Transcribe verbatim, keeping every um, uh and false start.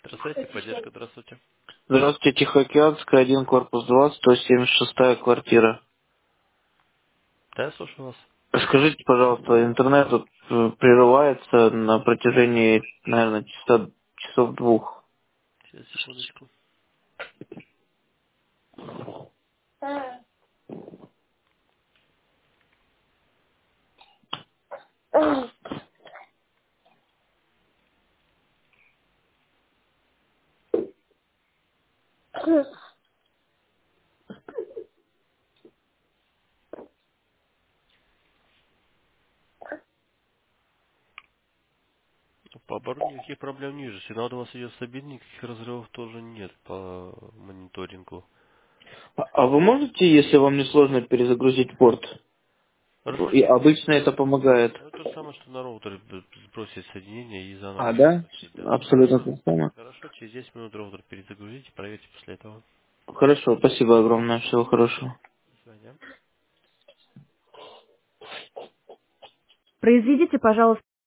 Здравствуйте, поддержка, здравствуйте. Здравствуйте, Тихоокеанская, один, корпус два, сто семьдесят шестая квартира. Да, я слушаю вас. Скажите, пожалуйста, интернет тут э, прерывается на протяжении, наверное, часа, часов двух. Сейчас, секундочку. По оборудованию никаких проблем не вижу. Сигнал до вас идет стабильный, никаких разрывов тоже нет по мониторингу. А а вы можете, если вам не сложно, перезагрузить порт? Хорошо, И через десять обычно минут. это помогает. Ну, то же самое, что на роутере б- сбросить соединение и заново А, все да? включить, да. Абсолютно то же самое. Хорошо, через десять минут роутер перезагрузите, проверьте после этого. Хорошо, спасибо огромное, всего хорошего. До свидания. Произведите, пожалуйста,